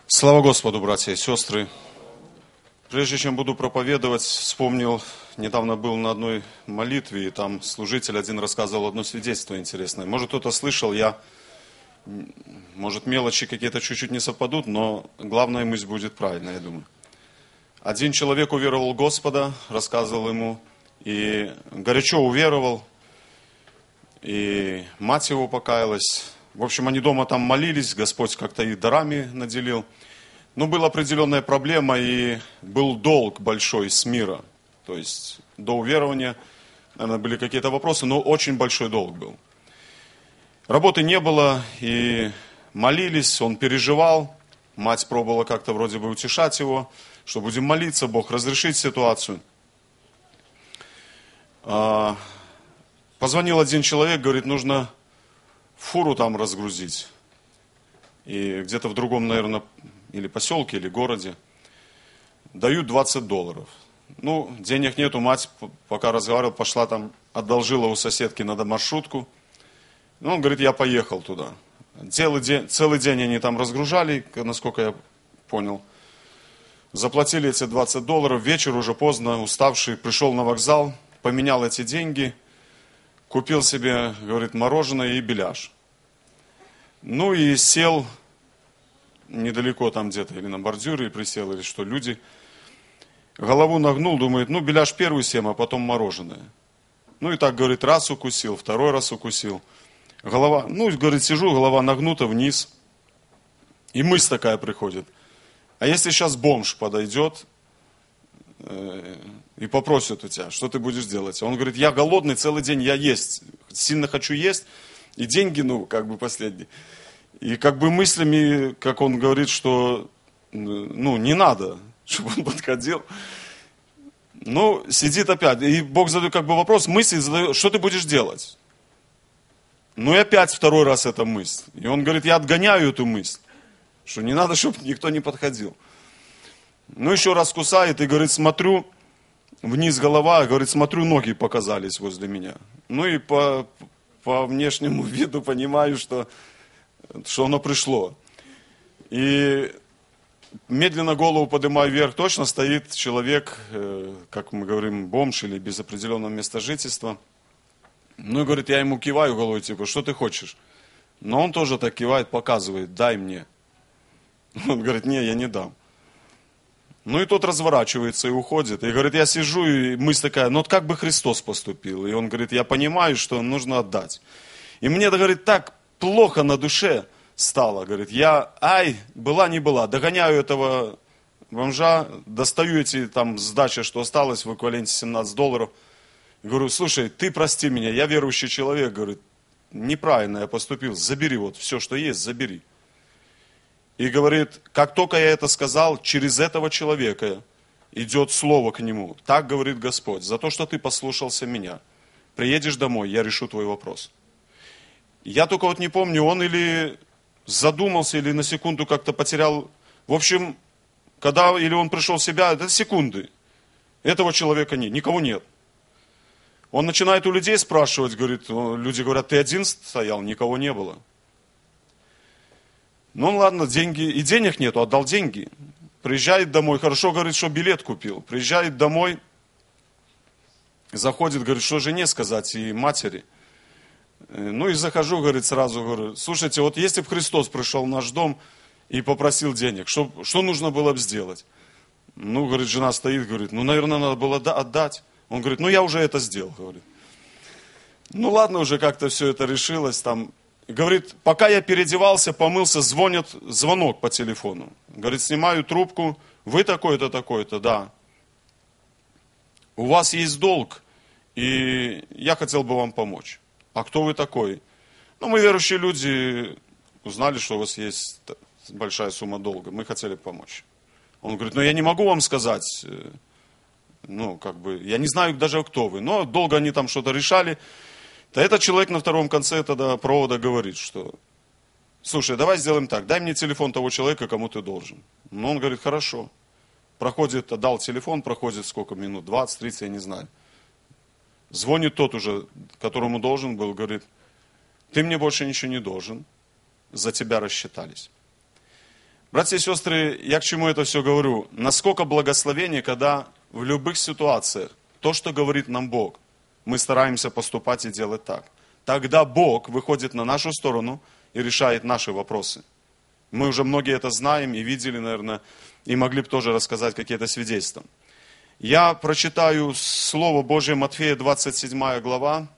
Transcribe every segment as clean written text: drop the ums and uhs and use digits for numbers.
Слава Господу, братья и сестры! Прежде чем буду проповедовать, вспомнил, недавно был на одной молитве, и там служитель один рассказывал одно свидетельство интересное. Может, кто-то слышал, может, мелочи какие-то чуть-чуть не совпадут, но главная мысль будет правильная, я думаю. Один человек уверовал в Господа, рассказывал ему, и горячо уверовал, и мать его покаялась. В общем, они дома там молились, Господь как-то их дарами наделил. Но была определенная проблема, и был долг большой с мира. То есть до уверования, наверное, были какие-то вопросы, но очень большой долг был. Работы не было, и молились, он переживал. Мать пробовала как-то вроде бы утешать его, что будем молиться, Бог разрешит ситуацию. Позвонил один человек, говорит, нужно фуру там разгрузить. И где-то в другом, наверное, или поселке, или городе. Дают $20. Ну, денег нету, мать, пока разговаривал, пошла там, одолжила у соседки на маршрутку. Ну, он говорит, я поехал туда. Целый день они там разгружали, насколько я понял. Заплатили эти $20, вечер уже поздно, уставший, пришел на вокзал, поменял эти деньги, купил себе, говорит, мороженое и беляш. Ну и сел недалеко там где-то, или на бордюре присел, или что, люди. Голову нагнул, думает, ну беляш первый съем, а потом мороженое. Ну и так, говорит, раз укусил, второй раз укусил. Голова, ну, говорит, сижу, голова нагнута вниз. И мысль такая приходит. А если сейчас бомж подойдет и попросит у тебя, что ты будешь делать? Он говорит, я голодный, целый день я есть, сильно хочу есть, и деньги, ну, как бы последние. И как бы мыслями, как он говорит, что, ну, не надо, чтобы он подходил. Ну, сидит опять, и Бог задает как бы вопрос, мысли задает, что ты будешь делать? Ну и опять второй раз эта мысль. И он говорит, я отгоняю эту мысль, что не надо, чтобы никто не подходил. Ну еще раз кусает и говорит, смотрю, вниз голова, говорит, смотрю, ноги показались возле меня. Ну и по внешнему виду понимаю, что оно пришло. И медленно голову поднимаю вверх, точно стоит человек, как мы говорим, бомж или без определенного места жительства. Ну и говорит, я ему киваю головой, типа, что ты хочешь? Но он тоже так кивает, показывает, дай мне. Он говорит, не, я не дам. Ну и тот разворачивается и уходит. И говорит, я сижу, и мысль такая, ну вот как бы Христос поступил? И он говорит, я понимаю, что нужно отдать. И мне, говорит, так плохо на душе стало. Говорит, была не была, догоняю этого бомжа, достаю эти там сдачи, что осталось в эквиваленте $17. Говорю, слушай, ты прости меня, я верующий человек, говорит, неправильно я поступил, забери вот все, что есть, забери. И говорит, как только я это сказал, через этого человека идет слово к нему. Так говорит Господь, за то, что ты послушался меня, приедешь домой, я решу твой вопрос. Я только вот не помню, он или задумался, или на секунду как-то потерял. В общем, когда или он пришел в себя, это секунды. Этого человека нет, никого нет. Он начинает у людей спрашивать, говорит, люди говорят, ты один стоял, никого не было. Ну ладно, деньги, и денег нету, отдал деньги. Приезжает домой, хорошо, говорит, что билет купил. Приезжает домой, заходит, говорит, что жене сказать и матери. Ну и захожу, говорит, сразу, говорю, слушайте, вот если бы Христос пришел в наш дом и попросил денег, что нужно было бы сделать? Ну, говорит, жена стоит, говорит, ну, наверное, надо было отдать. Он говорит, ну, я уже это сделал, говорит. Ну, ладно, уже как-то все это решилось там. Говорит, пока я переодевался, помылся, звонок по телефону. Говорит, снимаю трубку, вы такой-то, такой-то, да. У вас есть долг, и я хотел бы вам помочь. А кто вы такой? Ну, мы верующие люди, узнали, что у вас есть большая сумма долга, мы хотели помочь. Он говорит, ну, я не могу вам сказать, ну, как бы, я не знаю даже, кто вы. Но долго они там что-то решали. То этот человек на втором конце тогда провода говорит, что, слушай, давай сделаем так, дай мне телефон того человека, кому ты должен. Ну, он говорит, хорошо. Проходит, отдал телефон, проходит сколько минут, 20-30, я не знаю. Звонит тот уже, которому должен был, говорит, ты мне больше ничего не должен, за тебя рассчитались. Братья и сестры, я к чему это все говорю? Насколько благословение, когда в любых ситуациях то, что говорит нам Бог, мы стараемся поступать и делать так. Тогда Бог выходит на нашу сторону и решает наши вопросы. Мы уже многие это знаем и видели, наверное, и могли бы тоже рассказать какие-то свидетельства. Я прочитаю Слово Божие, Матфея, 27 глава,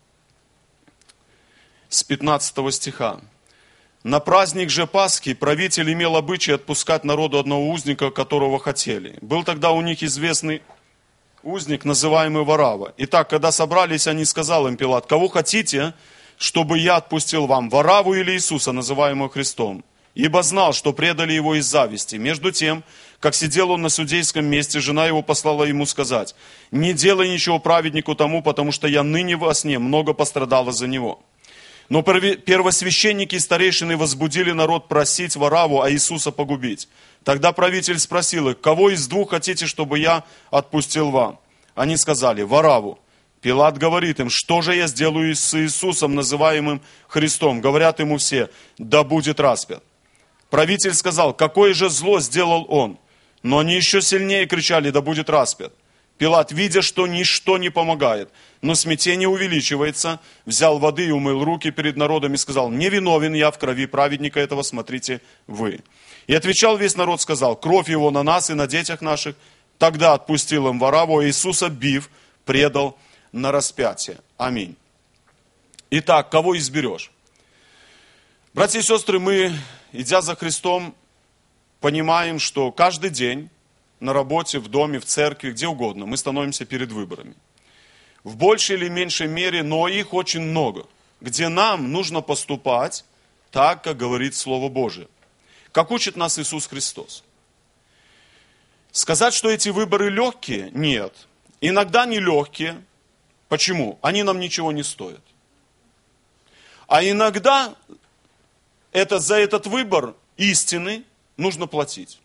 с 15 стиха. «На праздник же Пасхи правитель имел обычай отпускать народу одного узника, которого хотели. Был тогда у них известный узник, называемый Варава. Итак, когда собрались, они, сказал им Пилат: кого хотите, чтобы я отпустил вам, Вараву или Иисуса, называемого Христом? Ибо знал, что предали его из зависти. Между тем, как сидел он на судейском месте, жена его послала ему сказать: не делай ничего праведнику тому, потому что я ныне во сне много пострадала за него». Но первосвященники и старейшины возбудили народ просить Вараву, а Иисуса погубить. Тогда правитель спросил их: кого из двух хотите, чтобы я отпустил вам? Они сказали: Вараву. Пилат говорит им: что же я сделаю с Иисусом, называемым Христом? Говорят ему все: да будет распят. Правитель сказал: какое же зло сделал он? Но они еще сильнее кричали: да будет распят. Пилат, видя, что ничто не помогает, но смятение увеличивается, взял воды и умыл руки перед народом и сказал: не виновен я в крови праведника этого, смотрите вы. И отвечал весь народ, сказал: кровь его на нас и на детях наших. Тогда отпустил им Вараву, а Иисуса, бив, предал на распятие. Аминь. Итак, кого изберешь? Братья и сестры, мы, идя за Христом, понимаем, что каждый день на работе, в доме, в церкви, где угодно, мы становимся перед выборами. В большей или меньшей мере, но их очень много, где нам нужно поступать так, как говорит Слово Божие. Как учит нас Иисус Христос. Сказать, что эти выборы легкие? Нет. Иногда нелегкие. Почему? Они нам ничего не стоят. А иногда за этот выбор истины нужно платить.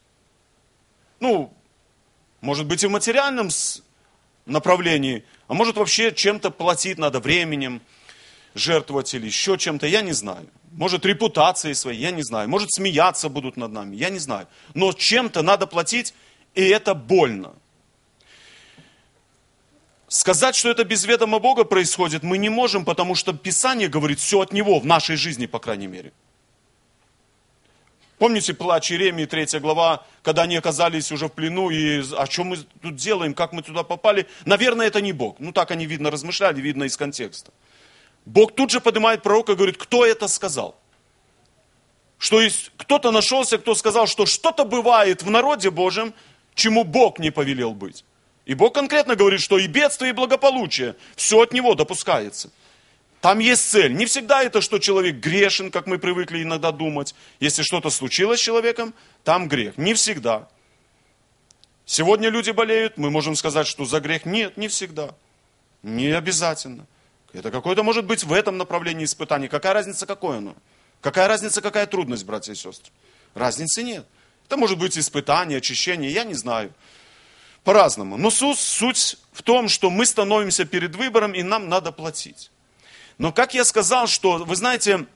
Может быть и в материальном направлении, а может вообще чем-то платить надо, временем жертвовать или еще чем-то, я не знаю. Может репутацией своей, я не знаю. Может смеяться будут над нами, я не знаю. Но чем-то надо платить, и это больно. Сказать, что это без ведома Бога происходит, мы не можем, потому что Писание говорит все от Него, в нашей жизни, по крайней мере. Помните плач Иеремии, 3 глава, когда они оказались уже в плену, и а что мы тут делаем, как мы туда попали? Наверное, это не Бог. Так они, видно, размышляли, видно из контекста. Бог тут же поднимает пророка и говорит: кто это сказал? Что есть кто-то нашелся, кто сказал, что что-то бывает в народе Божьем, чему Бог не повелел быть. И Бог конкретно говорит, что и бедствие, и благополучие, все от Него допускается. Там есть цель. Не всегда это, что человек грешен, как мы привыкли иногда думать. Если что-то случилось с человеком, там грех. Не всегда. Сегодня люди болеют, мы можем сказать, что за грех. Нет, не всегда. Не обязательно. Это какое-то может быть в этом направлении испытания. Какая разница, какое оно? Какая разница, какая трудность, братья и сестры? Разницы нет. Это может быть испытание, очищение, я не знаю. По-разному. Но суть в том, что мы становимся перед выбором, и нам надо платить. Но как я сказал, что, вы знаете,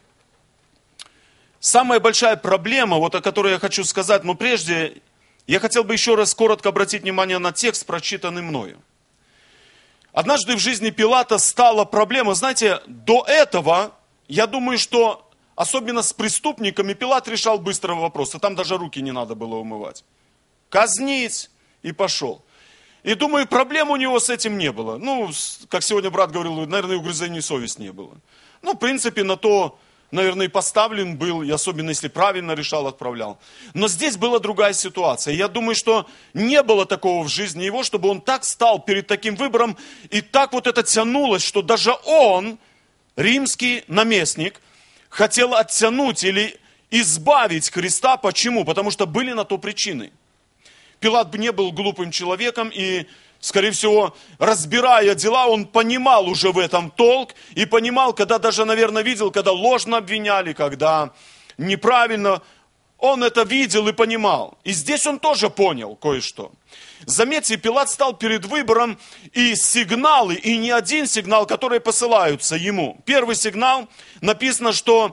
самая большая проблема, о которой я хочу сказать, но прежде я хотел бы еще раз коротко обратить внимание на текст, прочитанный мною. Однажды в жизни Пилата стала проблема, знаете, до этого, я думаю, что особенно с преступниками Пилат решал быстро вопросы, там даже руки не надо было умывать. Казнить и пошел. И думаю, проблем у него с этим не было. Как сегодня брат говорил, наверное, угрызений совести не было. В принципе, на то, наверное, и поставлен был, и особенно если правильно решал, отправлял. Но здесь была другая ситуация. Я думаю, что не было такого в жизни его, чтобы он так стал перед таким выбором, и так это тянулось, что даже он, римский наместник, хотел оттянуть или избавить Христа. Почему? Потому что были на то причины. Пилат не был глупым человеком, и, скорее всего, разбирая дела, он понимал уже в этом толк, и понимал, когда даже, наверное, видел, когда ложно обвиняли, когда неправильно, он это видел и понимал. И здесь он тоже понял кое-что. Заметьте, Пилат стал перед выбором, и сигналы, и не один сигнал, которые посылаются ему. Первый сигнал, написано, что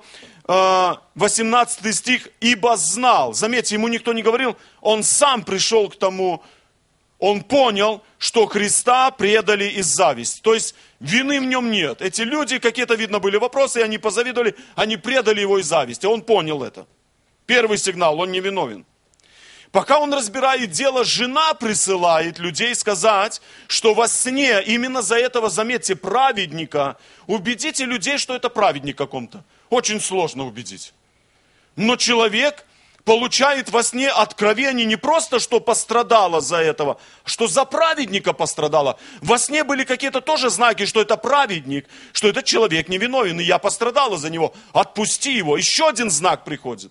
18 стих, ибо знал. Заметьте, ему никто не говорил, он сам пришел к тому, он понял, что Христа предали из зависти. То есть вины в нем нет. Эти люди, какие-то, видно, были вопросы, и они позавидовали, они предали его из зависти. Он понял это. Первый сигнал, он не виновен. Пока он разбирает дело, жена присылает людей сказать, что во сне, именно за этого, заметьте, праведника, убедите людей, что это праведник каком-то. Очень сложно убедить. Но человек получает во сне откровение не просто, что пострадало за этого, что за праведника пострадало. Во сне были какие-то тоже знаки, что это праведник, что этот человек невиновен, и я пострадала за него. Отпусти его. Еще один знак приходит.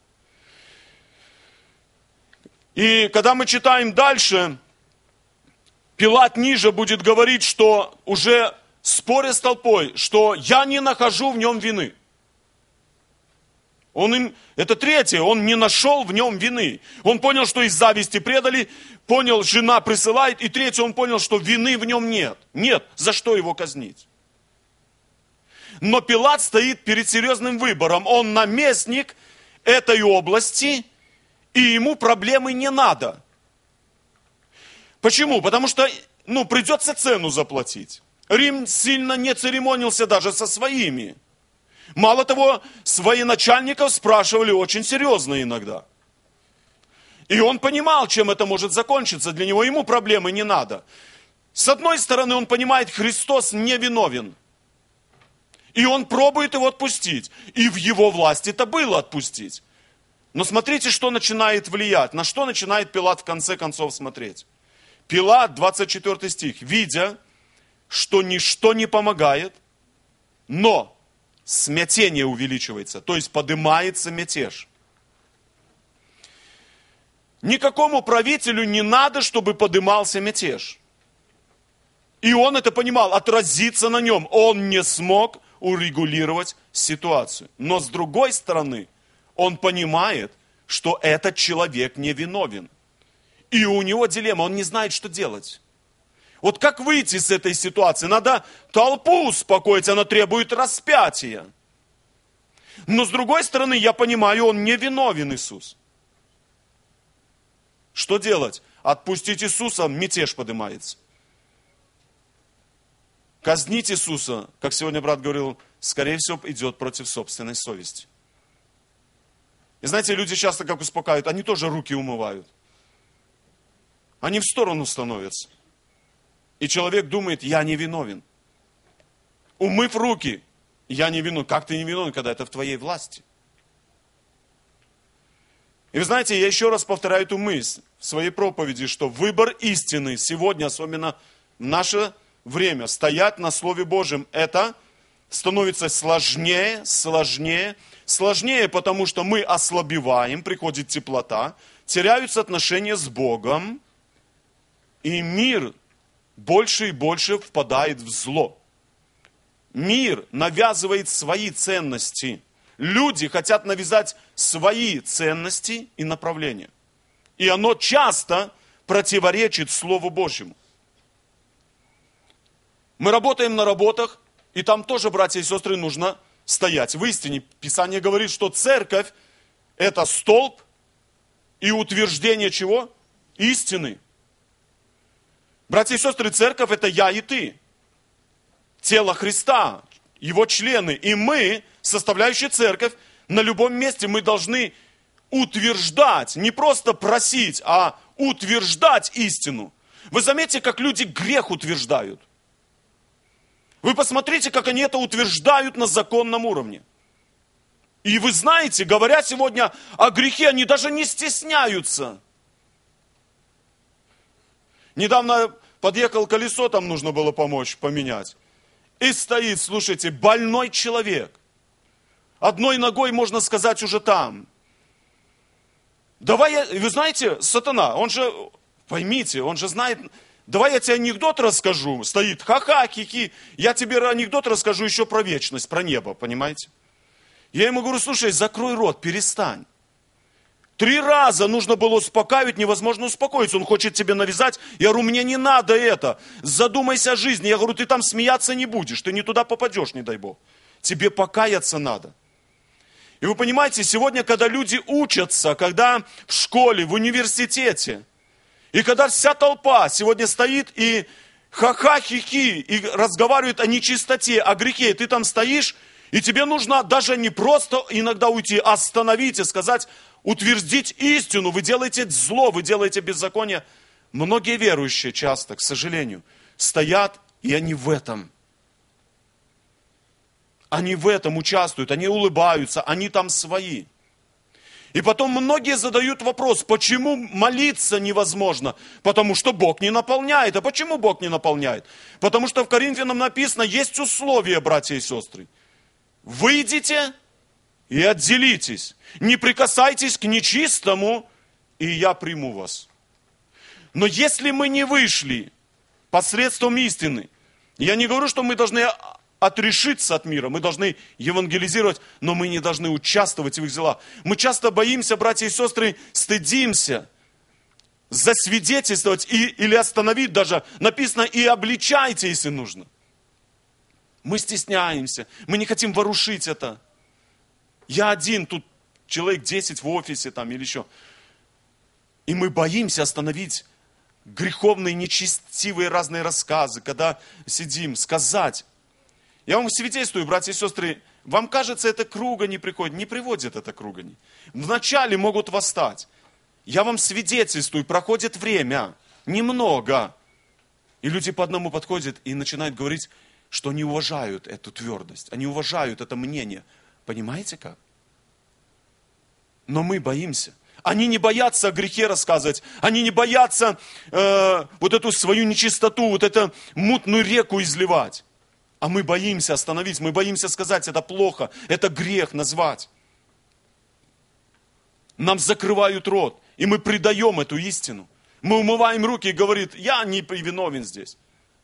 И когда мы читаем дальше, Пилат ниже будет говорить, что уже споря с толпой, что я не нахожу в нем вины. Это третье, он не нашел в нем вины. Он понял, что из зависти предали, понял, жена присылает, и третье, он понял, что вины в нем нет. Нет, за что его казнить? Но Пилат стоит перед серьезным выбором. Он наместник этой области, и ему проблемы не надо. Почему? Потому что, придется цену заплатить. Рим сильно не церемонился даже со своими. Мало того, военачальников спрашивали очень серьезно иногда. И он понимал, чем это может закончиться. Для него ему проблемы не надо. С одной стороны, он понимает, Христос не виновен. И он пробует его отпустить. И в его власти это было отпустить. Но смотрите, что начинает влиять. На что начинает Пилат в конце концов смотреть. Пилат, 24 стих. Видя, что ничто не помогает, но смятение увеличивается. То есть поднимается мятеж. Никакому правителю не надо, чтобы поднимался мятеж. И он это понимал, отразиться на нем. Он не смог урегулировать ситуацию. Но с другой стороны, он понимает, что этот человек невиновен. И у него дилемма, он не знает, что делать. Вот как выйти из этой ситуации? Надо толпу успокоить, она требует распятия. Но с другой стороны, я понимаю, он невиновен, Иисус. Что делать? Отпустить Иисуса, мятеж поднимается. Казнить Иисуса, как сегодня брат говорил, скорее всего, идет против собственной совести. И знаете, люди часто как успокаивают, они тоже руки умывают. Они в сторону становятся. И человек думает, я не виновен. Умыв руки, я не виновен. Как ты не виновен, когда это в твоей власти? И вы знаете, я еще раз повторяю эту мысль в своей проповеди, что выбор истины сегодня, особенно в наше время, стоять на Слове Божьем, это становится сложнее, потому что мы ослабеваем, приходит теплота, теряются отношения с Богом, и мир больше и больше впадает в зло. Мир навязывает свои ценности. Люди хотят навязать свои ценности и направления. И оно часто противоречит Слову Божьему. Мы работаем на работах, и там тоже, братья и сестры, нужно стоять в истине. Писание говорит, что церковь – это столб и утверждение чего? Истины. Братья и сестры, церковь – это я и ты. Тело Христа, Его члены. И мы, составляющие церковь, на любом месте мы должны утверждать, не просто просить, а утверждать истину. Вы заметите, как люди грех утверждают. Вы посмотрите, как они это утверждают на законном уровне. И вы знаете, говоря сегодня о грехе, они даже не стесняются. Недавно подъехал колесо, там нужно было помочь поменять. И стоит, слушайте, больной человек. Одной ногой, можно сказать, уже там. Вы знаете, сатана, он же, поймите, он же знает... Давай я тебе анекдот расскажу. Стоит, ха-ха, хихи. Я тебе анекдот расскажу еще про вечность, про небо, понимаете? Я ему говорю, слушай, закрой рот, перестань. 3 раза нужно было успокаивать, невозможно успокоиться. Он хочет тебе навязать. Я говорю, мне не надо это. Задумайся о жизни. Я говорю, ты там смеяться не будешь. Ты не туда попадешь, не дай Бог. Тебе покаяться надо. И вы понимаете, сегодня, когда люди учатся, когда в школе, в университете, и когда вся толпа сегодня стоит и ха-ха-хи-хи, и разговаривает о нечистоте, о грехе, и ты там стоишь, и тебе нужно даже не просто иногда уйти, а остановить и сказать, утвердить истину, вы делаете зло, вы делаете беззаконие. Многие верующие часто, к сожалению, стоят, и они в этом. Они в этом участвуют, они улыбаются, они там свои. И потом многие задают вопрос, почему молиться невозможно? Потому что Бог не наполняет. А почему Бог не наполняет? Потому что в Коринфянам написано, есть условия, братья и сестры. Выйдите и отделитесь. Не прикасайтесь к нечистому, и я приму вас. Но если мы не вышли посредством истины, я не говорю, что мы должны отрешиться от мира, мы должны евангелизировать, но мы не должны участвовать в их делах. Мы часто боимся, братья и сестры, стыдимся засвидетельствовать или остановить даже. Написано, и обличайте, если нужно. Мы стесняемся, мы не хотим ворушить это. Я один, тут человек 10 в офисе там или еще. И мы боимся остановить греховные, нечестивые разные рассказы, когда сидим, сказать. Я вам свидетельствую, братья и сестры, вам кажется, это к ругани приходит. Не приводит это к ругани. Вначале могут восстать. Я вам свидетельствую, проходит время, немного. И люди по одному подходят и начинают говорить, что они уважают эту твердость, они уважают это мнение. Понимаете как? Но мы боимся. Они не боятся о грехе рассказывать, они не боятся вот эту свою нечистоту, вот эту мутную реку изливать. А мы боимся остановить, мы боимся сказать, это плохо, это грех назвать. Нам закрывают рот, и мы предаем эту истину. Мы умываем руки и говорим, я не виновен здесь.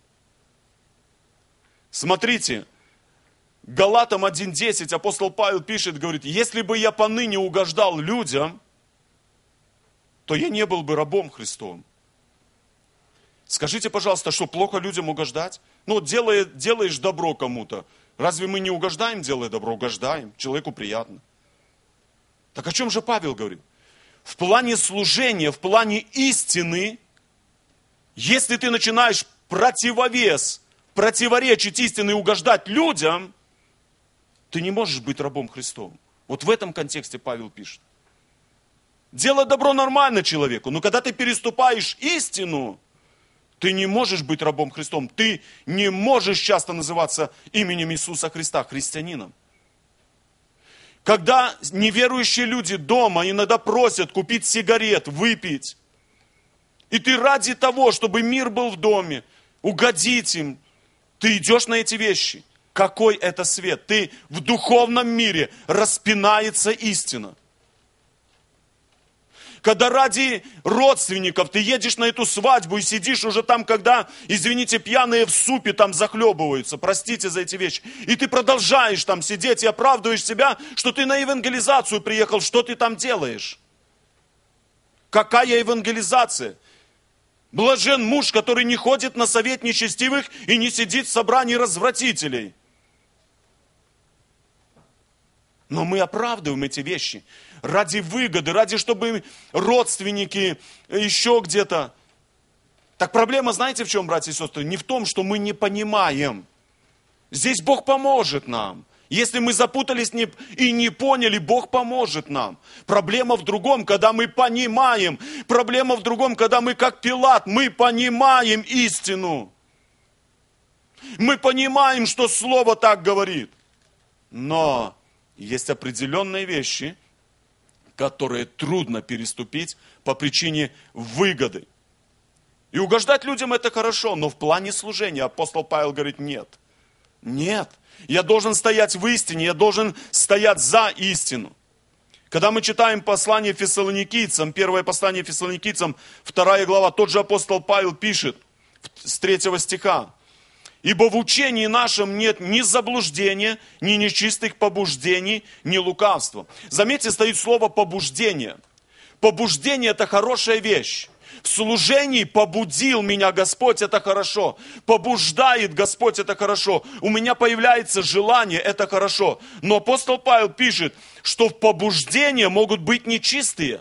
Смотрите, Галатам 1:10 апостол Павел пишет, говорит, если бы я поныне угождал людям, то я не был бы рабом Христовым. Скажите, пожалуйста, что плохо людям угождать? Ну, делаешь добро кому-то. Разве мы не угождаем, делая добро? Угождаем. Человеку приятно. Так о чем же Павел говорит? В плане служения, в плане истины, если ты начинаешь противоречить истине и угождать людям, ты не можешь быть рабом Христовым. Вот в этом контексте Павел пишет. Делать добро нормально человеку, но когда ты переступаешь истину, ты не можешь быть рабом Христом. Ты не можешь часто называться именем Иисуса Христа христианином. Когда неверующие люди дома иногда просят купить сигарет, выпить, и ты ради того, чтобы мир был в доме, угодить им, ты идешь на эти вещи. Какой это свет? Ты в духовном мире распинается истина. Когда ради родственников ты едешь на эту свадьбу и сидишь уже там, когда, извините, пьяные в супе там захлебываются, простите за эти вещи, и ты продолжаешь там сидеть и оправдываешь себя, что ты на евангелизацию приехал, что ты там делаешь? Какая евангелизация? Блажен муж, который не ходит на совет нечестивых и не сидит в собрании развратителей. Но мы оправдываем эти вещи ради выгоды, ради чтобы родственники еще где-то. Так проблема, знаете, в чем, братья и сестры? Не в том, что мы не понимаем. Здесь Бог поможет нам. Если мы запутались и не поняли, Бог поможет нам. Проблема в другом, когда мы понимаем. Проблема в другом, когда мы как Пилат, мы понимаем истину. Мы понимаем, что Слово так говорит. Но есть определенные вещи, которые трудно переступить по причине выгоды. И угождать людям это хорошо, но в плане служения апостол Павел говорит, нет. Нет. Я должен стоять в истине, я должен стоять за истину. Когда мы читаем послание Фессалоникийцам, первое послание Фессалоникийцам, 2 глава, тот же апостол Павел пишет с 3 стиха. Ибо в учении нашем нет ни заблуждения, ни нечистых побуждений, ни лукавства. Заметьте, стоит слово побуждение. Побуждение – это хорошая вещь. В служении побудил меня Господь, это хорошо. Побуждает Господь, это хорошо. У меня появляется желание, это хорошо. Но апостол Павел пишет, что побуждения могут быть нечистые.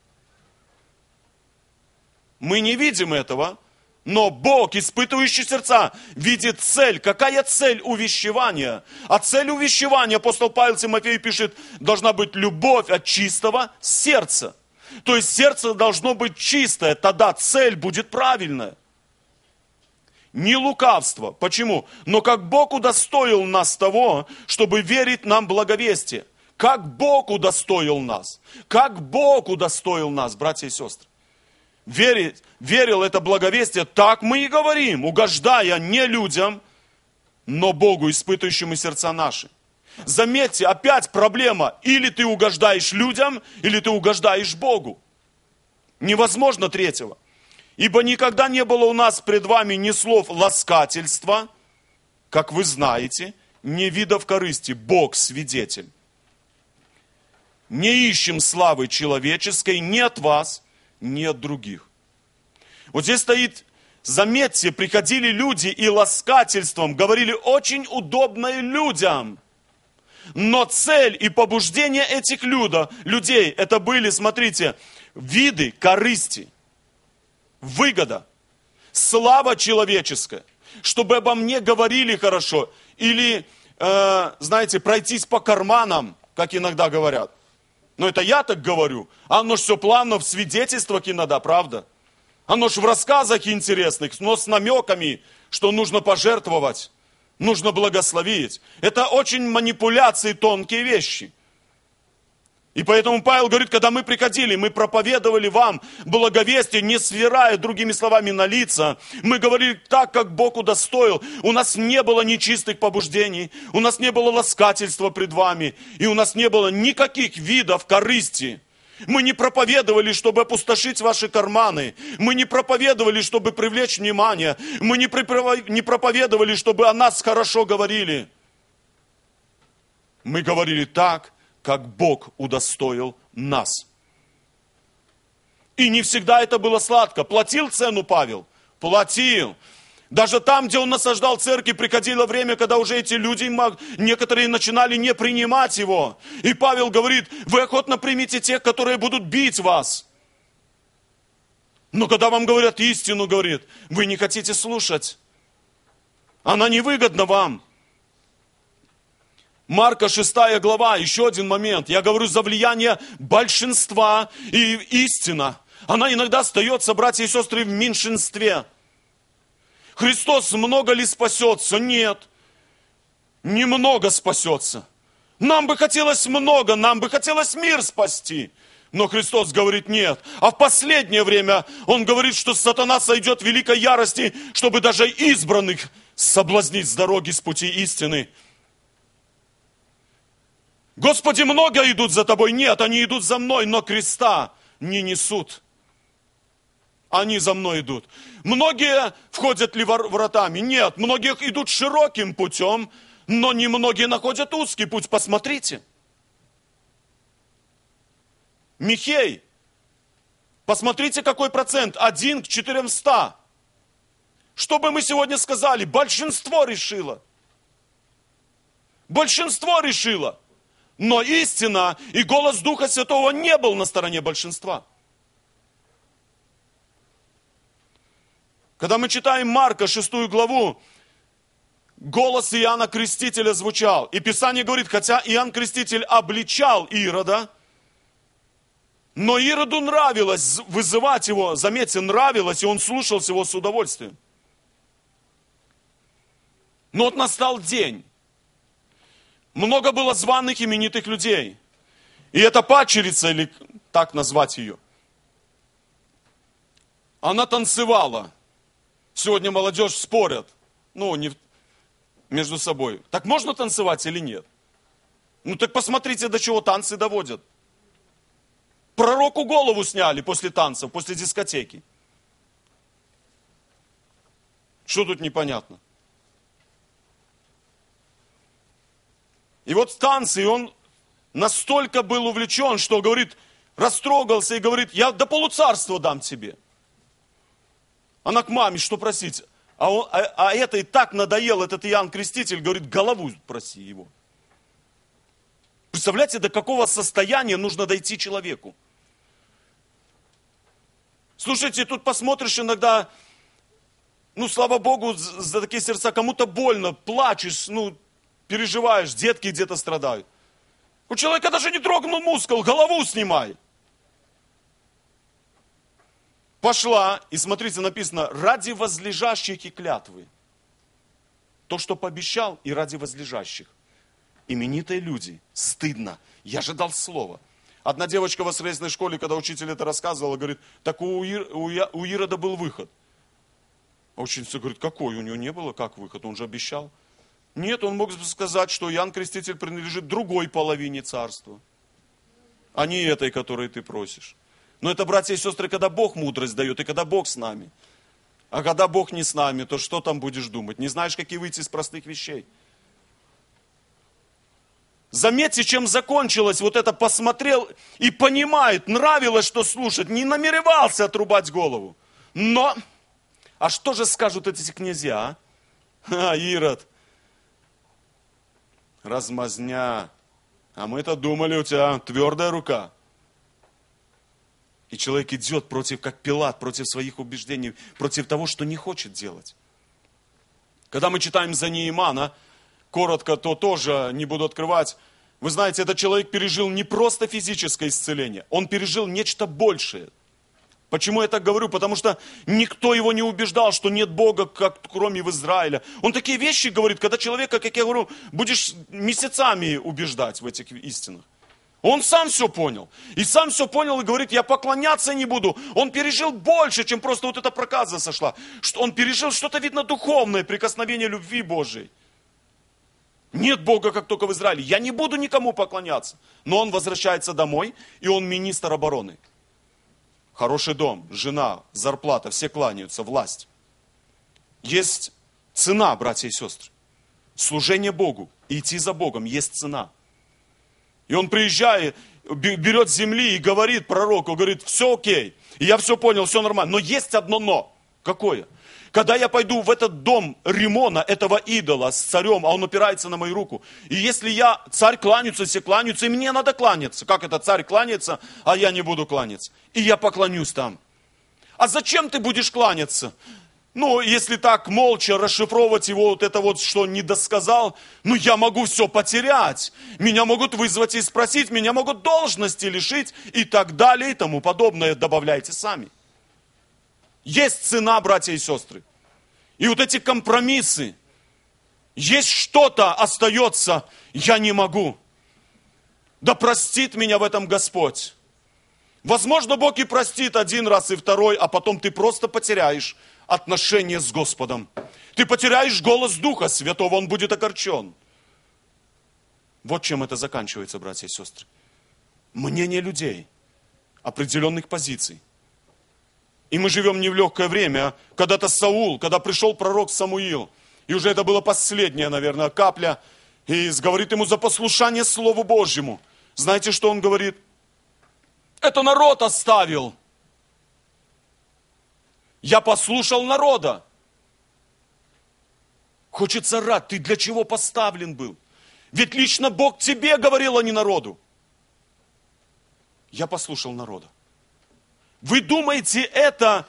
Мы не видим этого, но Бог, испытывающий сердца, видит цель. Какая цель увещевания? А цель увещевания, апостол Павел Тимофею пишет, должна быть любовь от чистого сердца. То есть сердце должно быть чистое, тогда цель будет правильная. Не лукавство. Почему? Но как Бог удостоил нас того, чтобы верить нам благовестие. Как Бог удостоил нас. Как Бог удостоил нас, братья и сестры. Верил это благовестие, так мы и говорим, угождая не людям, но Богу, испытывающему сердца наши. Заметьте, опять проблема, или ты угождаешь людям, или ты угождаешь Богу. Невозможно третьего. Ибо никогда не было у нас пред вами ни слов ласкательства, как вы знаете, ни видов корысти, Бог свидетель. Не ищем славы человеческой ни от вас, ни от других. Вот здесь стоит, заметьте, приходили люди и ласкательством говорили очень удобное людям. Но цель и побуждение этих людей, это были, смотрите, виды корысти, выгода, слава человеческая, чтобы обо мне говорили хорошо, или, знаете, пройтись по карманам, как иногда говорят. Но это я так говорю. Оно ж все плавно в свидетельствах иногда, правда? Оно ж в рассказах интересных, но с намеками, что нужно пожертвовать, нужно благословить. Это очень манипуляции, тонкие вещи. И поэтому Павел говорит, когда мы приходили, мы проповедовали вам благовестие, не свирая, другими словами, на лица. Мы говорили так, как Бог удостоил. У нас не было нечистых побуждений, у нас не было ласкательства пред вами, и у нас не было никаких видов корысти. Мы не проповедовали, чтобы опустошить ваши карманы. Мы не проповедовали, чтобы привлечь внимание. Мы не проповедовали, чтобы о нас хорошо говорили. Мы говорили так, как Бог удостоил нас. И не всегда это было сладко. Платил цену Павел? Платил. Даже там, где он насаждал церкви, приходило время, когда уже эти люди, некоторые начинали не принимать его. И Павел говорит, вы охотно примите тех, которые будут бить вас. Но когда вам говорят истину, говорит, вы не хотите слушать. Она невыгодна вам. Марка 6 глава, еще один момент. Я говорю за влияние большинства и истина. Она иногда остается, братья и сестры, в меньшинстве. Христос много ли спасется? Нет. Немного спасется. Нам бы хотелось много, нам бы хотелось мир спасти. Но Христос говорит нет. А в последнее время Он говорит, что сатана сойдет в великой ярости, чтобы даже избранных соблазнить с дороги, с пути истины. Господи, много идут за тобой? Нет, они идут за мной, но креста не несут. Они за мной идут. Многие входят ли вратами? Нет, многие идут широким путем, но не многие находят узкий путь. Посмотрите. Михей, посмотрите, какой процент. 1 к 400. Что бы мы сегодня сказали? Большинство решило. Большинство решило. Но истина и голос Духа Святого не был на стороне большинства. Когда мы читаем Марка 6 главу, голос Иоанна Крестителя звучал. И Писание говорит, хотя Иоанн Креститель обличал Ирода, но Ироду нравилось вызывать его, заметьте, нравилось, и он слушался его с удовольствием. Но вот настал день. Много было званых именитых людей. И эта падчерица, или так назвать ее, она танцевала. Сегодня молодежь спорят, не между собой. Так можно танцевать или нет? Так посмотрите, до чего танцы доводят. Пророку голову сняли после танцев, после дискотеки. Что тут непонятно? И вот в танце он настолько был увлечен, что говорит, растрогался и говорит, я до полуцарства дам тебе. Она к маме, что просить? А это и так надоел, этот Иоанн Креститель, говорит, голову проси его. Представляете, до какого состояния нужно дойти человеку? Слушайте, тут посмотришь иногда, слава Богу, за такие сердца, кому-то больно, плачешь, переживаешь, детки где-то страдают. У человека даже не дрогнул мускул, голову снимай. Пошла, и смотрите, написано, ради возлежащих и клятвы. То, что пообещал, и ради возлежащих. Именитые люди, стыдно. Я же дал слово. Одна девочка в воскресной школе, когда учитель это рассказывала, говорит, так у Ирода был выход. А ученица говорит, какой? У него не было, как выход? Он же обещал. Нет, он мог сказать, что Иоанн Креститель принадлежит другой половине царства, а не этой, которой ты просишь. Но это, братья и сестры, когда Бог мудрость дает, и когда Бог с нами. А когда Бог не с нами, то что там будешь думать? Не знаешь, как и выйти из простых вещей. Заметьте, чем закончилось, вот это посмотрел и понимает, нравилось, что слушать, не намеревался отрубать голову. Но, а что же скажут эти князья, Ирод, размазня, а мы-то думали, у тебя твердая рука. И человек идет против, как Пилат, против своих убеждений, против того, что не хочет делать. Когда мы читаем за Неемана, коротко, то тоже не буду открывать. Вы знаете, этот человек пережил не просто физическое исцеление, он пережил нечто большее. Почему я так говорю? Потому что никто его не убеждал, что нет Бога, как кроме в Израиле. Он такие вещи говорит, когда человека, как я говорю, будешь месяцами убеждать в этих истинах. Он сам все понял. И сам все понял и говорит, я поклоняться не буду. Он пережил больше, чем просто вот эта проказа сошла. Он пережил что-то, видно, духовное, прикосновение любви Божией. Нет Бога, как только в Израиле. Я не буду никому поклоняться. Но он возвращается домой, и он министр обороны. Хороший дом, жена, зарплата, все кланяются, власть. Есть цена, братья и сестры. Служение Богу, идти за Богом, есть цена. И он приезжает, берет с земли и говорит пророку, говорит, все окей, и я все понял, все нормально. Но есть одно но. Какое? Когда я пойду в этот дом Римона, этого идола с царем, а он опирается на мою руку, и если царь кланяется, все кланяются, и мне надо кланяться. Как это царь кланяется, а я не буду кланяться? И я поклонюсь там. А зачем ты будешь кланяться? Если так молча расшифровывать его, вот это вот, что не досказал, я могу все потерять. Меня могут вызвать и спросить, меня могут должности лишить и так далее и тому подобное. Добавляйте сами. Есть цена, братья и сестры. И вот эти компромиссы, есть что-то остается, я не могу. Да простит меня в этом Господь. Возможно, Бог и простит один раз и второй, а потом ты просто потеряешь отношения с Господом. Ты потеряешь голос Духа Святого, он будет огорчен. Вот чем это заканчивается, братья и сестры. Мнение людей, определенных позиций. И мы живем не в легкое время. Когда-то Саул, когда пришел пророк Самуил, и уже это была последняя, наверное, капля, и говорит ему за послушание Слову Божьему. Знаете, что он говорит? Это народ оставил. Я послушал народа. Хочется рад, ты для чего поставлен был? Ведь лично Бог тебе говорил, а не народу. Я послушал народа. Вы думаете, это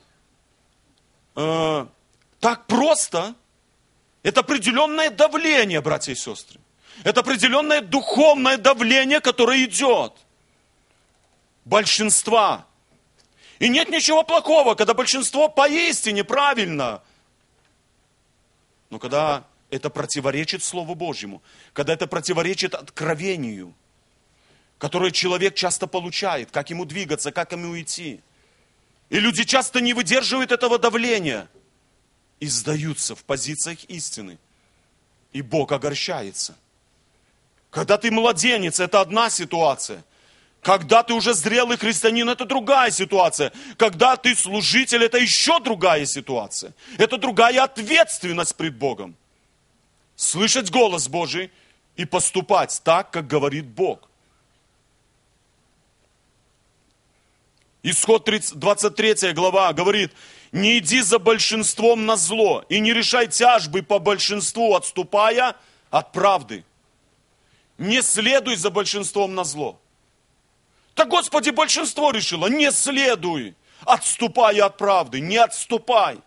так просто? Это определенное давление, братья и сестры. Это определенное духовное давление, которое идет. Большинства. И нет ничего плохого, когда большинство поистине правильно. Но когда это противоречит Слову Божьему, когда это противоречит откровению, которое человек часто получает, как ему двигаться, как ему идти. И люди часто не выдерживают этого давления и сдаются в позициях истины. И Бог огорчается. Когда ты младенец, это одна ситуация. Когда ты уже зрелый христианин, это другая ситуация. Когда ты служитель, это еще другая ситуация. Это другая ответственность пред Богом. Слышать голос Божий и поступать так, как говорит Бог. Исход 23 глава говорит: не иди за большинством на зло и не решай тяжбы по большинству, отступая от правды. Не следуй за большинством на зло. Да, Господи, большинство решило. Не следуй, отступая от правды. Не отступай.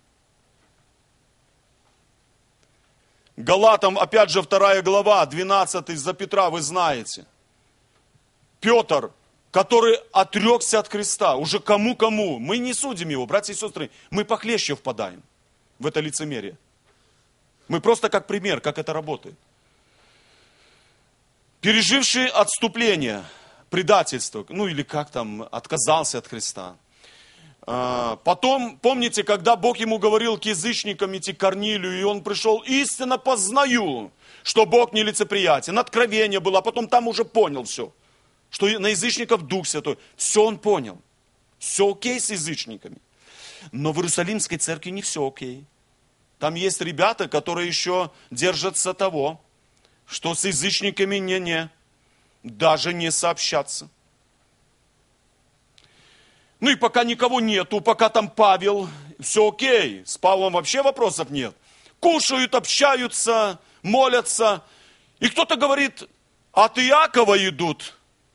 Галатам, опять же, 2 глава, 12 за Петра, вы знаете. Петр, который отрекся от Христа, уже кому-кому. Мы не судим его, братья и сестры. Мы похлеще впадаем в это лицемерие. Мы просто как пример, как это работает. Переживший отступление, предательство, или как там, отказался от Христа. Потом, помните, когда Бог ему говорил к язычникам идти к Корнилию, и он пришел: истинно познаю, что Бог не лицеприятен. Откровение было, а потом там уже понял все, что на язычников Дух Святой. Все он понял. Все окей с язычниками. Но в Иерусалимской церкви не все окей. Там есть ребята, которые еще держатся того, что с язычниками даже не сообщаться. И пока никого нету, пока там Павел, все окей. С Павлом вообще вопросов нет. Кушают, общаются, молятся. И кто-то говорит: от Иакова идут.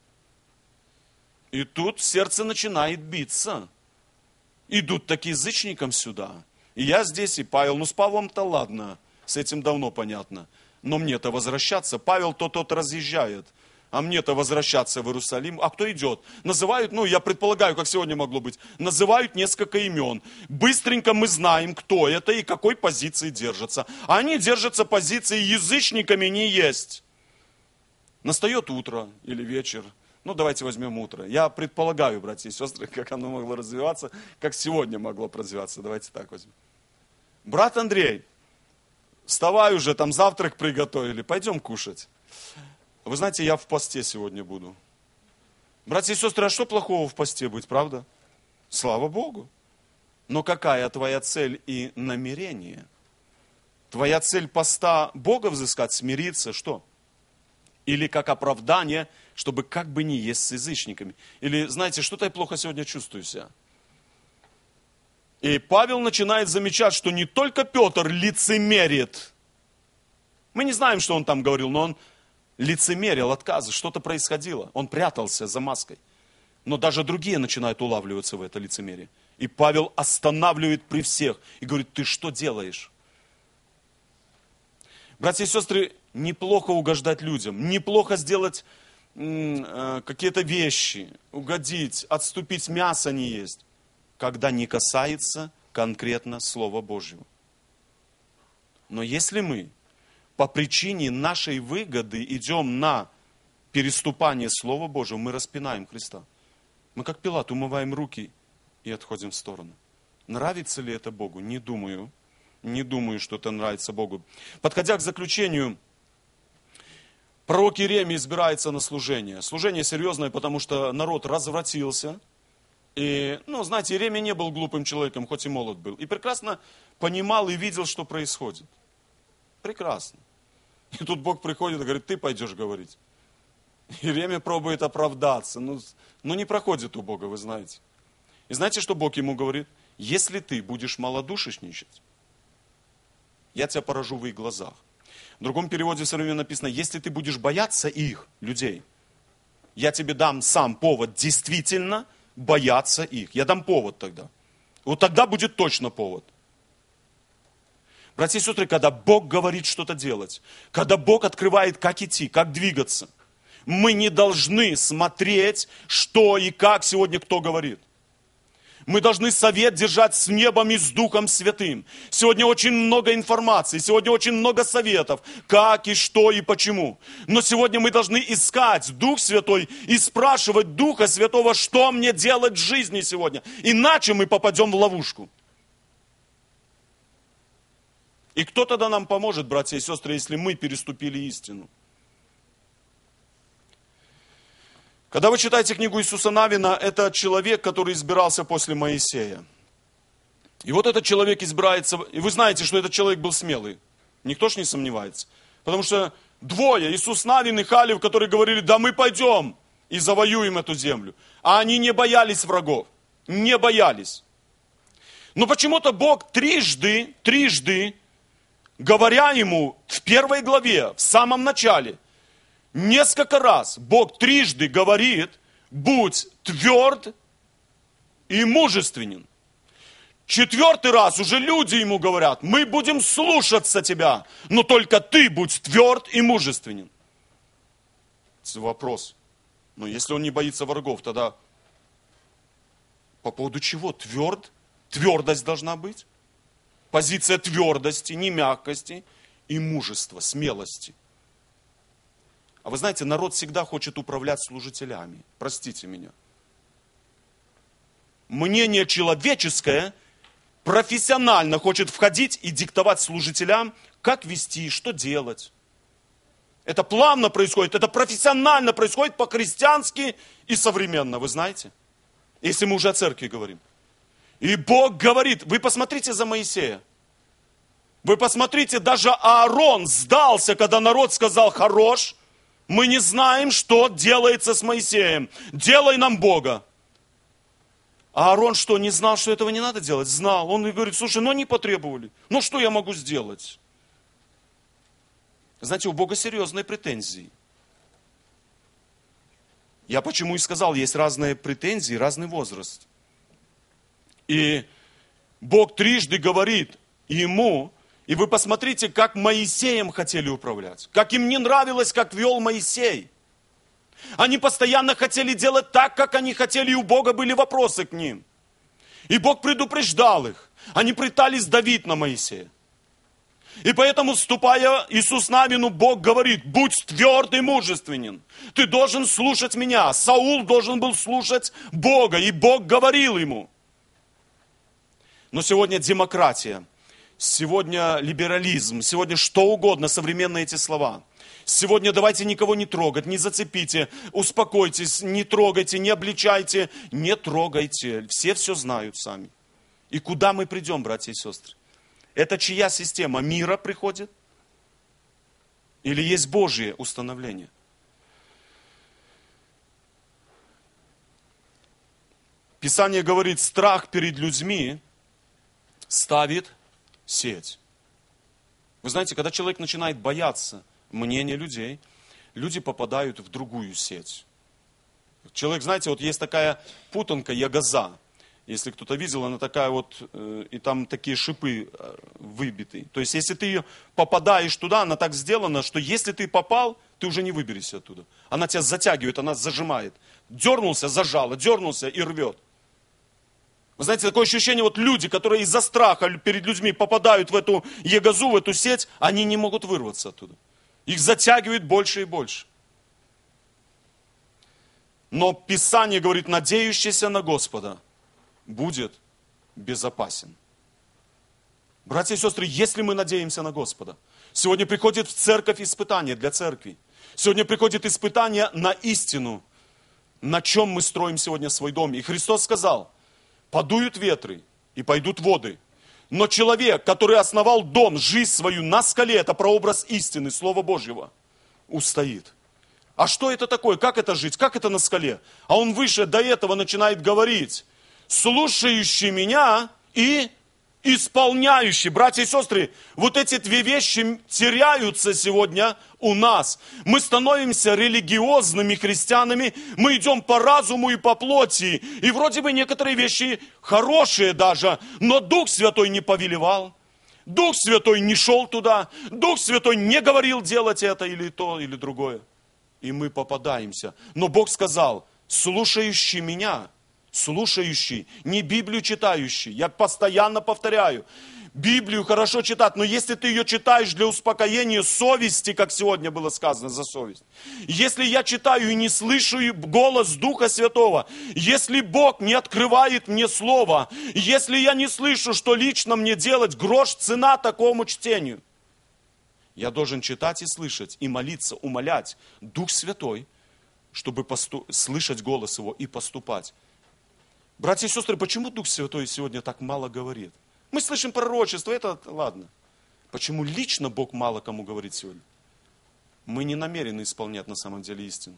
И тут сердце начинает биться. Идут такие язычникам сюда. И я здесь, и Павел. С Павлом-то ладно, с этим давно понятно. Но мне-то возвращаться. Павел тот разъезжает. А мне-то возвращаться в Иерусалим. А кто идет? Называют, я предполагаю, как сегодня могло быть, называют несколько имен. Быстренько мы знаем, кто это и какой позиции держатся. А они держатся позиции язычниками не есть. Настает утро или вечер. Давайте возьмем утро. Я предполагаю, братья и сестры, как оно могло развиваться, как сегодня могло развиваться. Давайте так возьмем. Брат Андрей, вставай уже, там завтрак приготовили, пойдем кушать. Вы знаете, я в посте сегодня буду. Братья и сестры, а что плохого в посте быть, правда? Слава Богу. Но какая твоя цель и намерение? Твоя цель поста Бога взыскать, смириться, что? Или как оправдание, чтобы как бы не есть с язычниками. Или, знаете, что-то я плохо сегодня чувствую себя. И Павел начинает замечать, что не только Петр лицемерит. Мы не знаем, что он там говорил, но он лицемерил, отказывался, что-то происходило. Он прятался за маской. Но даже другие начинают улавливаться в это лицемерие. И Павел останавливает при всех и говорит: ты что делаешь? Братья и сестры, неплохо угождать людям, неплохо сделать какие-то вещи, угодить, отступить, мясо не есть, когда не касается конкретно Слова Божьего. Но если мы по причине нашей выгоды идем на переступание Слова Божьего, мы распинаем Христа. Мы как Пилат умываем руки и отходим в сторону. Нравится ли это Богу? Не думаю. Не думаю, что это нравится Богу. Подходя к заключению, пророк Иеремия избирается на служение. Служение серьезное, потому что народ развратился. И, знаете, Иеремия не был глупым человеком, хоть и молод был. И прекрасно понимал и видел, что происходит. Прекрасно. И тут Бог приходит и говорит: ты пойдешь говорить. Иеремия пробует оправдаться. Но не проходит у Бога, вы знаете. И знаете, что Бог ему говорит? Если ты будешь малодушечничать, я тебя поражу в их глазах. В другом переводе все время написано: если ты будешь бояться их, людей, я тебе дам сам повод действительно бояться их. Я дам повод тогда. Вот тогда будет точно повод. Братья и сестры, когда Бог говорит что-то делать, когда Бог открывает, как идти, как двигаться, мы не должны смотреть, что и как сегодня кто говорит. Мы должны совет держать с небом и с Духом Святым. Сегодня очень много информации, сегодня очень много советов, как и что и почему. Но сегодня мы должны искать Дух Святой и спрашивать Духа Святого, что мне делать в жизни сегодня. Иначе мы попадем в ловушку. И кто тогда нам поможет, братья и сестры, если мы переступили истину? Когда вы читаете книгу Иисуса Навина, это человек, который избирался после Моисея. И вот этот человек избирается, и вы знаете, что этот человек был смелый. Никто ж не сомневается. Потому что двое, Иисус Навин и Халев, которые говорили: да мы пойдем. и завоюем эту землю. А они не боялись врагов, не боялись. Но почему-то Бог трижды, говоря ему в первой главе, в самом начале, несколько раз Бог трижды говорит: будь тверд и мужественен. Четвертый раз уже люди ему говорят: мы будем слушаться тебя, но только ты будь тверд и мужественен. Вопрос. Но если он не боится врагов, тогда по поводу чего твердость должна быть? Позиция твердости, не мягкости, и мужества, смелости. А вы знаете, народ всегда хочет управлять служителями. Простите меня. Мнение человеческое профессионально хочет входить и диктовать служителям, как вести, что делать. Это плавно происходит, это профессионально происходит, по-христиански и современно, вы знаете? Если мы уже о церкви говорим. И Бог говорит, вы посмотрите за Моисея. Вы посмотрите, даже Аарон сдался, когда народ сказал: хорош, мы не знаем, что делается с Моисеем. Делай нам Бога. А Аарон что, не знал, что этого не надо делать? Знал. Он говорит: слушай, ну они потребовали. Ну что я могу сделать? Знаете, у Бога серьезные претензии. Я почему и сказал, есть разные претензии, разный возраст. И Бог трижды говорит ему, и вы посмотрите, как Моисеем хотели управлять. Как им не нравилось, как вел Моисей. Они постоянно хотели делать так, как они хотели, и у Бога были вопросы к ним. И Бог предупреждал их. Они пытались давить на Моисея. И поэтому, вступая Иисус Навину, Бог говорит: будь тверд и мужественен. Ты должен слушать меня. Саул должен был слушать Бога, и Бог говорил ему. Но сегодня демократия, сегодня либерализм, сегодня что угодно, современные эти слова. Сегодня давайте никого не трогать, не зацепите, успокойтесь, не трогайте, не обличайте, не трогайте. Все знают сами. И куда мы придем, братья и сестры? Это чья система? Мира приходит? Или есть Божье установление? Писание говорит, страх перед людьми ставит сеть. Вы знаете, когда человек начинает бояться мнения людей, люди попадают в другую сеть. Человек, знаете, вот есть такая путанка ягоза. Если кто-то видел, она такая вот, и там такие шипы выбиты. То есть, если ты ее попадаешь туда, она так сделана, что если ты попал, ты уже не выберешься оттуда. Она тебя затягивает, она зажимает. Дернулся, зажало, дернулся и рвет. Вы знаете, такое ощущение, вот люди, которые из-за страха перед людьми попадают в эту ягозу, в эту сеть, они не могут вырваться оттуда. Их затягивает больше и больше. Но Писание говорит, надеющийся на Господа будет безопасен. Братья и сестры, если мы надеемся на Господа, сегодня приходит в церковь испытание для церкви. Сегодня приходит испытание на истину, на чем мы строим сегодня свой дом. И Христос сказал, подуют ветры и пойдут воды. Но человек, который основал дом, жизнь свою на скале, это прообраз истины, Слова Божьего, устоит. А что это такое? Как это жить? Как это на скале? А он выше до этого начинает говорить, слушающий меня и исполняющий. Братья и сестры, вот эти две вещи теряются сегодня у нас. Мы становимся религиозными христианами, мы идем по разуму и по плоти. И вроде бы некоторые вещи хорошие даже, но Дух Святой не повелевал. Дух Святой не шел туда. Дух Святой не говорил делать это или то, или другое. И мы попадаемся. Но Бог сказал, слушающий меня, слушающий, не Библию читающий. Я постоянно повторяю, Библию хорошо читать, но если ты ее читаешь для успокоения совести, как сегодня было сказано за совесть, если я читаю и не слышу голос Духа Святого, если Бог не открывает мне Слово, если я не слышу, что лично мне делать, грош цена такому чтению. Я должен читать и слышать, и молиться, умолять Дух Святой, чтобы слышать голос Его и поступать. Братья и сестры, почему Дух Святой сегодня так мало говорит? Мы слышим пророчество, это ладно. Почему лично Бог мало кому говорит сегодня? Мы не намерены исполнять на самом деле истину.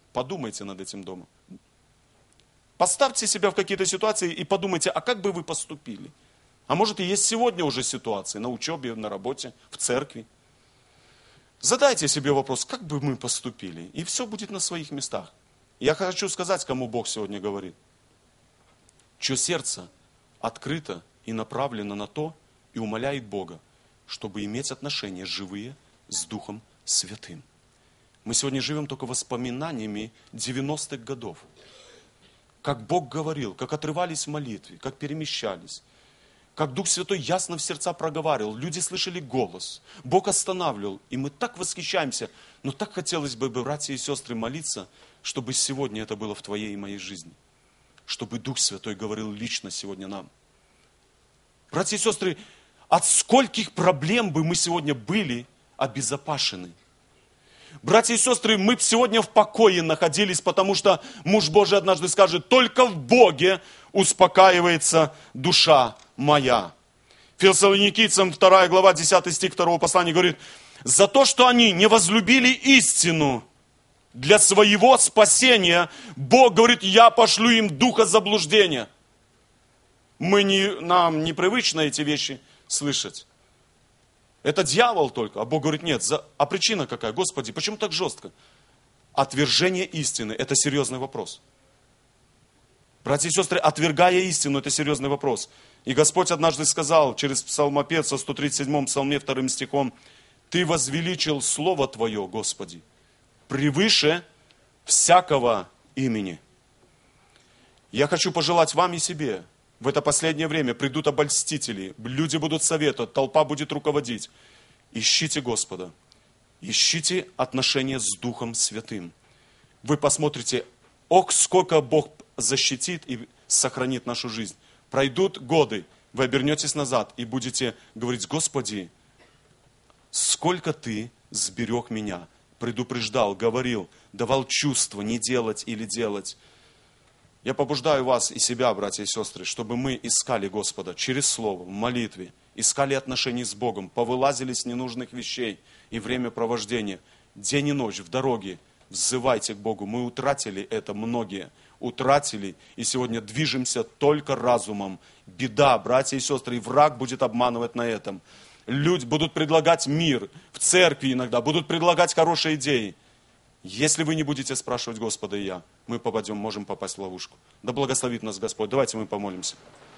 Подумайте над этим дома. Поставьте себя в какие-то ситуации и подумайте, а как бы вы поступили? А может и есть сегодня уже ситуации на учебе, на работе, в церкви. Задайте себе вопрос, как бы мы поступили? И все будет на своих местах. Я хочу сказать, кому Бог сегодня говорит. Чье сердце открыто и направлено на то, и умоляет Бога, чтобы иметь отношения живые с Духом Святым. Мы сегодня живем только воспоминаниями 90-х годов. Как Бог говорил, как отрывались в молитве, как перемещались. Как Дух Святой ясно в сердца проговаривал. Люди слышали голос. Бог останавливал. И мы так восхищаемся. Но так хотелось бы, братья и сестры, молиться, чтобы сегодня это было в твоей и моей жизни. Чтобы Дух Святой говорил лично сегодня нам. Братья и сестры, от скольких проблем бы мы сегодня были обезопасены. Братья и сестры, мы бы сегодня в покое находились, потому что муж Божий однажды скажет, только в Боге успокаивается душа моя. Фессалоникийцам 2 глава 10 стих 2 послания говорит, за то, что они не возлюбили истину для своего спасения, Бог говорит, я пошлю им духа заблуждения. Нам непривычно эти вещи слышать. Это дьявол только. А Бог говорит, нет. А причина какая? Господи, почему так жестко? Отвержение истины – это серьезный вопрос. Братья и сестры, отвергая истину – это серьезный вопрос. И Господь однажды сказал через псалмопевца в 137-м псалме 2 стихом, «Ты возвеличил Слово Твое, Господи, превыше всякого имени». Я хочу пожелать вам и себе, в это последнее время придут обольстители, люди будут советовать, толпа будет руководить. Ищите Господа, ищите отношения с Духом Святым. Вы посмотрите, ох, сколько Бог защитит и сохранит нашу жизнь. Пройдут годы, вы обернетесь назад и будете говорить, Господи, сколько Ты сберег меня, предупреждал, говорил, давал чувство не делать или делать. Я побуждаю вас и себя, братья и сестры, чтобы мы искали Господа через Слово, в молитве, искали отношения с Богом, повылазили с ненужных вещей и времяпровождения, день и ночь в дороге, взывайте к Богу. Мы утратили это, многие утратили, и сегодня движемся только разумом. Беда, братья и сестры, и враг будет обманывать на этом. Люди будут предлагать мир, в церкви иногда, будут предлагать хорошие идеи. Если вы не будете спрашивать Господа и я, мы можем попасть в ловушку. Да благословит нас Господь. Давайте мы помолимся.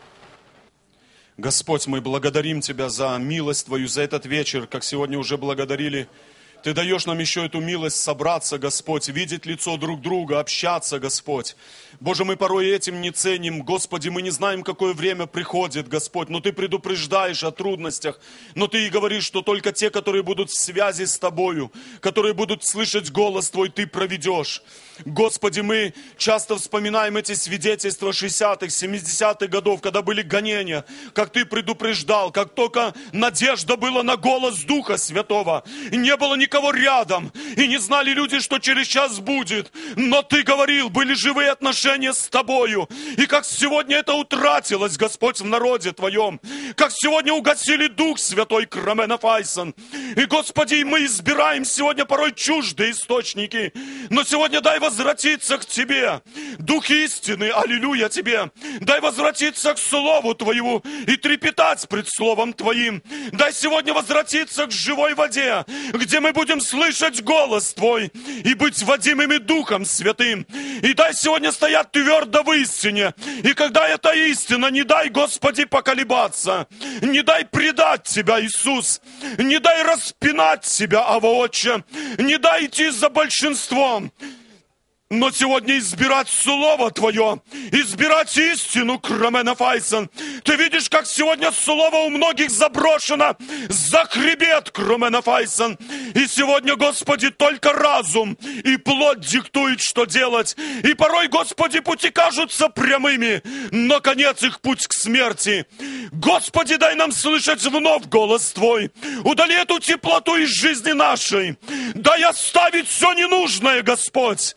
Господь, мы благодарим Тебя за милость Твою, за этот вечер, как сегодня уже благодарили. Ты даешь нам еще эту милость собраться, Господь, видеть лицо друг друга, общаться, Господь. Боже, мы порой этим не ценим. Господи, мы не знаем, какое время приходит, Господь, но Ты предупреждаешь о трудностях. Но Ты и говоришь, что только те, которые будут в связи с Тобою, которые будут слышать голос Твой, Ты проведешь. Господи, мы часто вспоминаем эти свидетельства 60-х, 70-х годов, когда были гонения, как Ты предупреждал, как только надежда была на голос Духа Святого, и не было никого рядом, и не знали люди, что через час будет, но Ты говорил, были живые отношения с Тобою, и как сегодня это утратилось, Господь, в народе Твоем, как сегодня угасили Дух Святой, Краменафайсон, и, Господи, мы избираем сегодня порой чуждые источники, но сегодня дай возвратиться к Тебе, Дух истины, аллилуйя Тебе, дай возвратиться к Слову Твоему и трепетать пред Словом Твоим, дай сегодня возвратиться к живой воде, где мы будем слышать голос Твой и быть водимыми Духом Святым, и дай сегодня стоять твердо в истине, и когда эта истина, не дай, Господи, поколебаться, не дай предать Тебя, Иисус, не дай распинать Тебя, Ава Отче, не дай идти за большинством, но сегодня избирать Слово Твое, избирать истину, Краменафайсон. Ты видишь, как сегодня Слово у многих заброшено за хребет, Краменафайсон. И сегодня, Господи, только разум и плоть диктует, что делать. И порой, Господи, пути кажутся прямыми, но конец их путь к смерти. Господи, дай нам слышать вновь голос Твой. Удали эту теплоту из жизни нашей. Дай оставить все ненужное, Господь.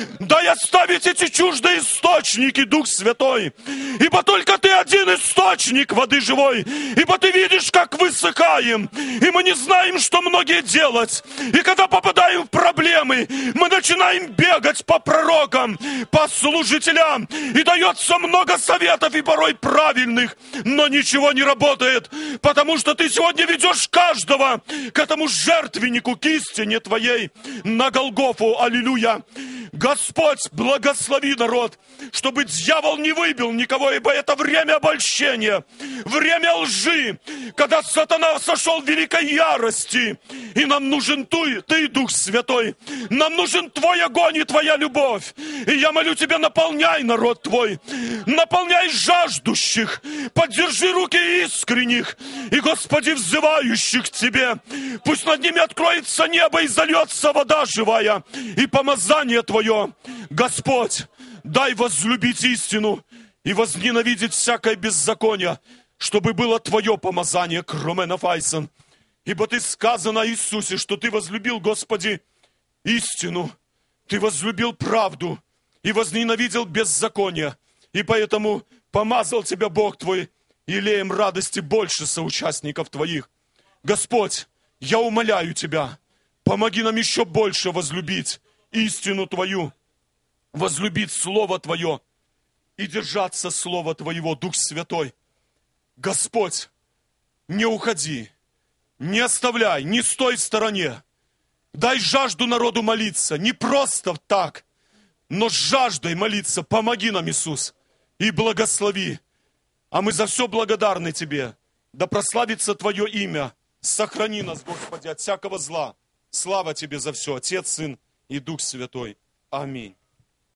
Дай оставить эти чуждые источники, Дух Святой. Ибо только Ты один источник воды живой. Ибо Ты видишь, как высыхаем. И мы не знаем, что многие делать. И когда попадаем в проблемы, мы начинаем бегать по пророкам, по служителям. И дается много советов, и порой правильных. Но ничего не работает. Потому что Ты сегодня ведешь каждого к этому жертвеннику, к истине Твоей на Голгофу. Аллилуйя. Господь, благослови народ, чтобы дьявол не выбил никого, ибо это время обольщения, время лжи, когда сатана сошел в великой ярости. И нам нужен Ты, Дух Святой. Нам нужен Твой огонь и Твоя любовь. И я молю Тебя, наполняй народ Твой, наполняй жаждущих, поддержи руки искренних и, Господи, взывающих к Тебе. Пусть над ними откроется небо и зальется вода живая, и помазание Твое. Господь, дай возлюбить истину и возненавидеть всякое беззаконие, чтобы было Твое помазание, Кроме Файсон. Ибо Ты сказано, Иисусе, что Ты возлюбил, Господи, истину, Ты возлюбил правду и возненавидел беззаконие. И поэтому помазал Тебя Бог Твой елеем радости больше соучастников Твоих. Господь, я умоляю Тебя, помоги нам еще больше возлюбить истину Твою, возлюбить Слово Твое и держаться Слова Твоего, Дух Святой. Господь, не уходи, не оставляй, не стой в стороне. Дай жажду народу молиться, не просто так, но с жаждой молиться. Помоги нам, Иисус, и благослови. А мы за все благодарны Тебе. Да прославится Твое имя. Сохрани нас, Господи, от всякого зла. Слава Тебе за все, Отец, Сын и Дух Святой. Аминь.